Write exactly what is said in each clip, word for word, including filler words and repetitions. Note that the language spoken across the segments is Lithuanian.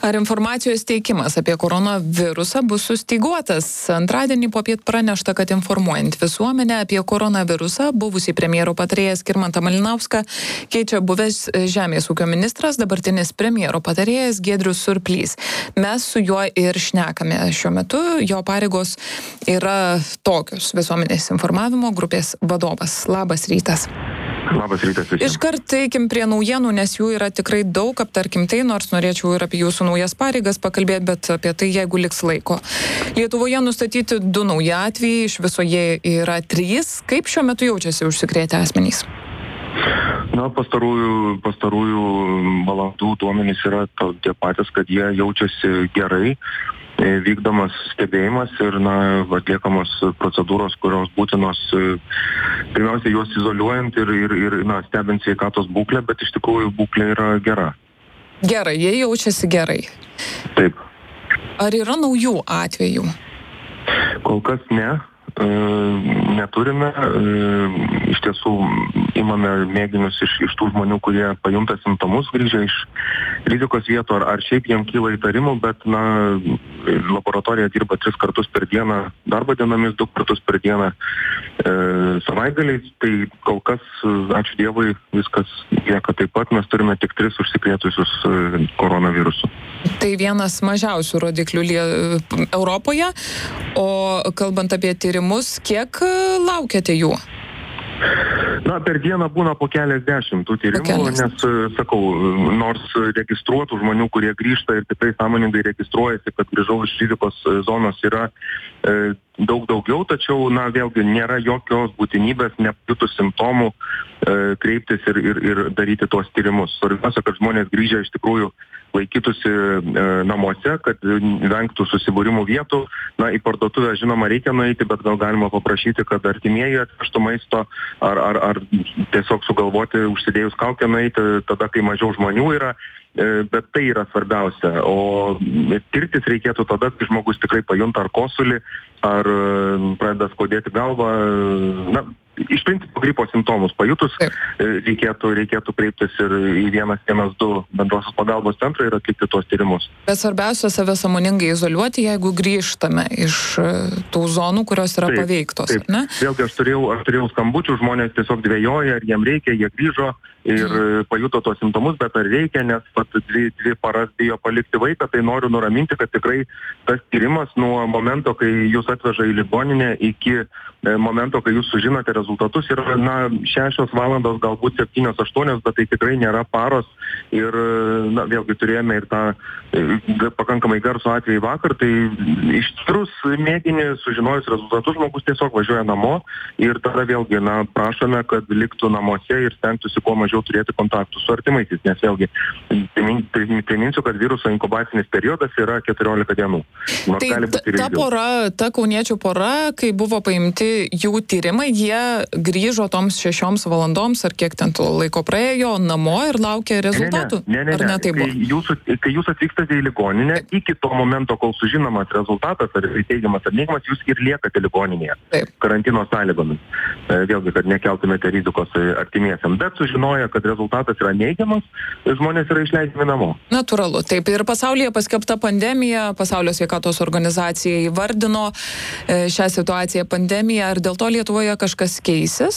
Ar informacijos teikimas apie koronavirusą bus sustyguotas? Antradienį popiet pranešta, kad informuojant visuomenę apie koronavirusą, buvusį premjero patarėjas Skirmantą Malinauską keičia buvęs žemės ūkio ministras, dabartinis premjero patarėjas Giedrius Surplys. Mes su juo ir šnekame šiuo metu. Jo pareigos yra tokios: visuomenės informavimo grupės vadovas. Labas rytas. Labas rytas visiems. Iškart eikim prie naujienų, nes jų yra tikrai daug, aptarkim tai, nors norėčiau ir apie jūsų naujas pareigas pakalbėti, bet apie tai, jeigu liks laiko. Lietuvoje nustatyti du nauji atvejai, iš viso jie yra trys. Kaip šiuo metu jaučiasi užsikrėtę asmenys? Na, pastarųjų, pastarųjų valandų duomenys yra tie patys, kad jie jaučiasi gerai, vykdomas stebėjimas ir na, atliekamos procedūros, kurios būtinos pirmiausia juos izoliuojant ir, ir, ir na, stebint sveikatos būklę, bet iš tikrųjų būklė yra gera. Gerai, jie jaučiasi gerai. Taip. Ar yra naujų atvejų? Kol kas ne. Neturime. Iš tiesų imame mėginius iš, iš tų žmonių, kurie pajunta simptomus grįžę iš rizikos vietų, ar, ar šiaip jiem kyla įtarimų, bet na, laboratorija dirba tris kartus per dieną, darbo dienomis du kartus per dieną e, savaitgaliais, tai kol kas, ačiū Dievui, viskas lieka taip pat, mes turime tik tris užsikrėtusius e, koronavirusu. Tai vienas mažiausių rodiklių lie... Europoje, o kalbant apie tyrimus, kiek laukiate jų? Na, per dieną būna po keliasdešimt tų tyrimų, nes, sakau, nors registruotų žmonių, kurie grįžta ir tikrai sąmoningai registruojasi, kad grįžau iš rizikos zonos, yra e, daug daugiau, tačiau, na, vėlgi nėra jokios būtinybės, nepajutus simptomų, e, kreiptis ir, ir, ir daryti tuos tyrimus. Svarbiausia, kad žmonės grįžę iš tikrųjų laikytųsi e, namuose, kad vengtų susibūrimų vietų. Na, į parduotuvę, žinoma, reikia nueiti, bet gal galima paprašyti, kad artimieji atvežtų maisto, ar, ar, ar tiesiog sugalvoti, užsidėjus kaukę nueiti, tada, kai mažiau žmonių yra. E, bet tai yra svarbiausia. O tirtis reikėtų tada, kai žmogus tikrai pajunta ar kosulį, ar pradeda skaudėti galvą. Na, iš principo gripo simptomus pajutus, reikėtų, reikėtų kreiptis ir į vienas vienas du bendrosios pagalbos centrą ir atlikti tuos tyrimus. Bet svarbiausia save sąmoningai izoliuoti, jeigu grįžtame iš tų zonų, kurios yra taip, paveiktos. Taip. Ne? Vėlgi aš turėjau, aš turėjau skambučių, žmonės tiesiog dvejoja, ar jiem reikia, jie grįžo ir mm. pajuto tos simptomus, bet ar reikia, nes pat dvi, dvi paras bijo palikti vaiką, tai noriu nuraminti, kad tikrai tas tyrimas nuo momento, kai jūs atveža į ligoninę, iki momento, kai jūs sužinote rezultatus, yra na, šešios valandos, galbūt septynios, aštuonios, bet tai tikrai nėra paros. Ir na, vėlgi turėjome ir tą e, pakankamai garsų atvejį vakar, tai ištirus mėginį, sužinojus rezultatus, žmogus tiesiog važiuoja namo ir tada vėlgi na, prašome, kad liktų namuose ir stengtųsi kuo mažiau turėti kontaktų su artimaisiais, nes vėlgi priminsiu, kad viruso inkubacinis periodas yra keturiolika dienų. Nors tai ta pora, ta kauniečių pora, kai buvo paimti jų tyrimai, jie grįžo toms šešioms valandoms, ar kiek ten to laiko praėjo, namo ir laukė rezultatų? Ne, ne, ne. Ar ne tai buvo? Kai jūs, kai jūs atvykstate į ligoninę, iki to momento, kol sužinomas rezultatas, ar teigiamas ar neigiamas, jūs ir liekate ligoninėje. Taip. Karantino sąlygomis. Vėlgi, kad nekeltumėte rizikos artimiesiam. Bet sužinoję, kad rezultatas yra neigiamas, žmonės yra išleidžiami namo. Natūralu. Taip. Ir pasaulyje paskelbta pandemija, Pasaulio sveikatos organizacija įvardino šią situaciją pandemiją. Ar dėl to Lietuvoje kažkas keisis?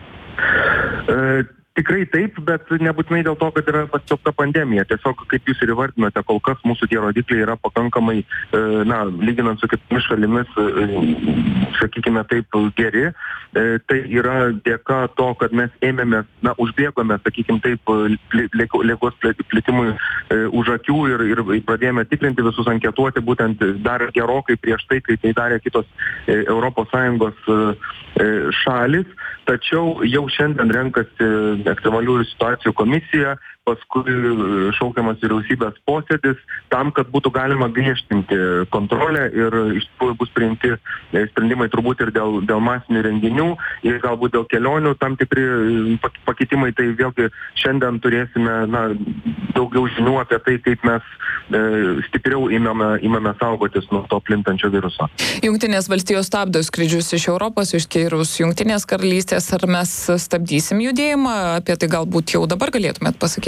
E, tikrai taip, bet nebūtinai dėl to, kad yra paskelbta pandemija. Tiesiog, kaip jūs ir įvardinote, kol kas mūsų tie rodikliai yra pakankamai, e, na, lyginant su kitomis šalimis, e, sakykime taip, geri. E, tai yra dėka to, kad mes ėmėmės, na, užbėgome, sakykime taip, ligos plitimui e, už akių ir, ir pradėjome tikrinti visus, anketuoti būtent dar gerokai prieš tai, kai tai darė kitos e, Europos Sąjungos e, šalis. Tačiau jau šiandien renkasi ekstremaliųjų situacijų komisija, paskui šaukiamas vyriausybės posėdis tam, kad būtų galima griežtinti kontrolę ir iš tikrųjų bus priimti sprendimai turbūt ir dėl, dėl masinių renginių ir galbūt dėl kelionių tam tikri pakitimai. Tai vėlgi šiandien turėsime na, daugiau žinių apie tai, kaip mes e, stipriau imame, imame saugotis nuo to plintančio viruso. Jungtinės valstijos stabdo skrydžius iš Europos, išskyrus Jungtinės karalystės. Ar mes stabdysim judėjimą? Apie tai galbūt jau dabar galėtumėt pasakyti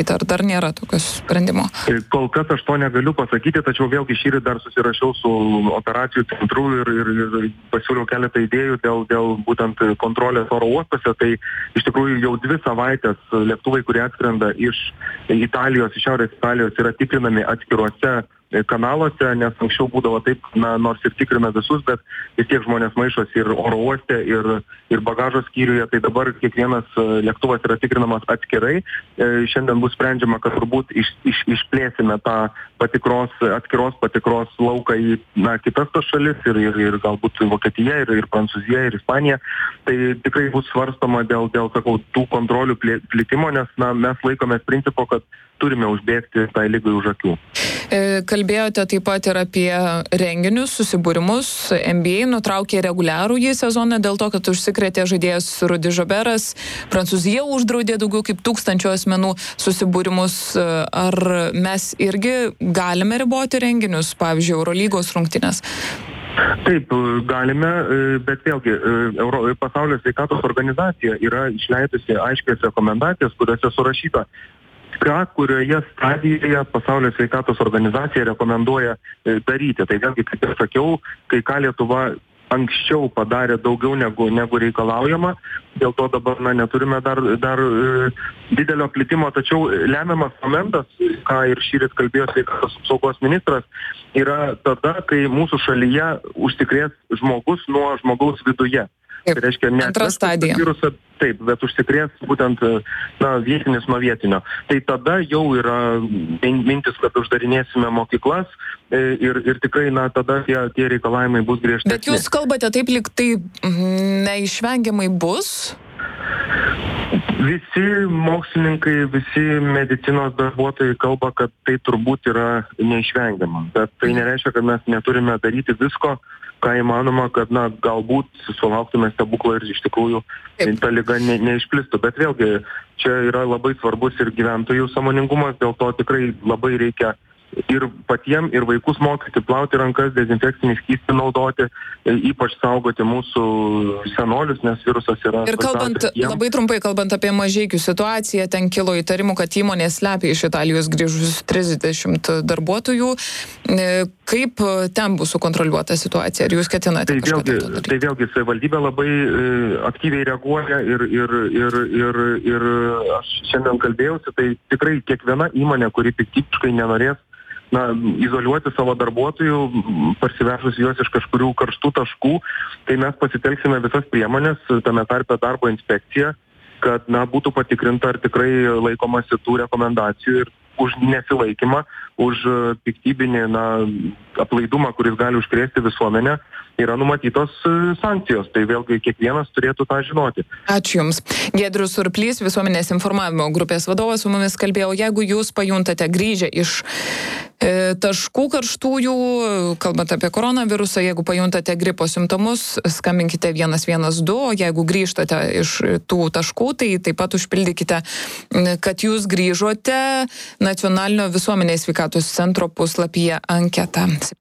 pasakyti, ar dar nėra tokio sprendimo? Kol kas aš to negaliu pasakyti, tačiau vėlgi šįryt dar susirašiau su operacijų centru ir, ir, ir pasiūliau keletą idėjų dėl, dėl būtent kontrolės oro uostose. Tai iš tikrųjų jau dvi savaitės lėktuvai, kurie atskrenda iš Italijos, iš Šiaurės Italijos, yra tikrinami atskiruose kanaluose, nes anksčiau būdavo taip, na, nors ir tikrina visus, bet vis tiek žmonės maišosi ir oro uoste, ir, ir bagažo skyriuje, tai dabar kiekvienas lėktuvas yra tikrinamas atskirai. E, šiandien bus sprendžiama, kad turbūt iš, iš, išplėsime tą patikros, atskiros patikros lauką į, na, kitas tas šalis, ir, ir, ir galbūt Vokietija, ir, ir Prancūzija, ir Ispanija. Tai tikrai bus svarstoma dėl, dėl sakau, tų kontrolių plitimo, nes, na, mes laikomės principo, kad turime užbėgti tai lygai už akių. Kalbėjote taip pat ir apie renginius, susibūrimus. N B A nutraukė reguliarųjį sezoną dėl to, kad užsikrėtė žaidėjas Rudy Goberas. Prancūzija uždraudė daugiau kaip tūkstančio asmenų susibūrimus. Ar mes irgi galime riboti renginius, pavyzdžiui, Eurolygos rungtynes? Taip, galime, bet vėlgi Euro, Pasaulio sveikatos organizacija yra išleidusi aiškias rekomendacijas, kuriuose surašyta, ką kurioje stadijoje Pasaulio sveikatos organizacija rekomenduoja daryti. Tai vėlgi, kaip ir sakiau, kai ką Lietuva anksčiau padarė daugiau negu, negu reikalaujama, dėl to dabar na, neturime dar, dar e, didelio plitimo, tačiau lemiamas momentas, ką ir šįryt kalbėjo sveikatos apsaugos ministras, yra tada, kai mūsų šalyje užsikrės žmogus nuo žmogaus viduje. Tai reiškia, ne antra stadija. Virusą, taip, bet užsikrės būtent na, vietinis nuo vietinio. Tai tada jau yra mintis, kad uždarinėsime mokyklas ir, ir tikrai na, tada tie, tie reikalavimai bus griežtesni. Bet jūs kalbate taip, lyg tai neišvengiamai bus? Visi mokslininkai, visi medicinos darbuotojai kalba, kad tai turbūt yra neišvengiama. Bet tai nereiškia, kad mes neturime daryti visko, ką įmanoma, kad na, galbūt sulauktume stebuklo ir iš tikrųjų Taip. ta liga ne, neišplistų. Bet vėlgi, čia yra labai svarbus ir gyventojų sąmoningumas, dėl to tikrai labai reikia ir patiem, ir vaikus mokyti, plauti rankas, dezinfekcinį skystį naudoti, ypač saugoti mūsų senolius, nes virusas yra... Ir kalbant, labai trumpai kalbant apie Mažeikių situaciją, ten kilo įtarimų, kad įmonė slepia iš Italijos grįžus trisdešimt darbuotojų. Kaip ten bus sukontroliuota situacija? Ar jūs ketinate tai kažką vėlgi, to daryti? Tai vėlgi, savivaldybė labai e, aktyviai reaguoja ir, ir, ir, ir, ir aš šiandien kalbėjausi, tai tikrai kiekviena įmonė, kuri piktybiškai nenorės na, izoliuoti savo darbuotojų, parsivežus juos iš kažkurių karštų taškų, tai mes pasitelksime visas priemonės, tame tarpe darbo inspekcija, kad na, būtų patikrinta, ar tikrai laikomasi tų rekomendacijų ir už nesilaikymą, už piktybinį na, aplaidumą, kuris gali užkrėsti visuomenę, yra numatytos sankcijos. Tai vėlgi kiekvienas turėtų tą žinoti. Ačiū Jums. Giedrius Surplys, visuomenės informavimo grupės vadovas, su mumis kalbėjo. Jeigu jūs pajuntate grįžę iš e, taškų karštųjų, kalbant apie koronavirusą, jeigu pajuntate gripo simptomus, skambinkite vienas vienas du, o jeigu grįžtate iš tų taškų, tai taip pat užpildykite, kad jūs grįžote Nacionalinio visuomenės sveikatos centro puslapyje anketą.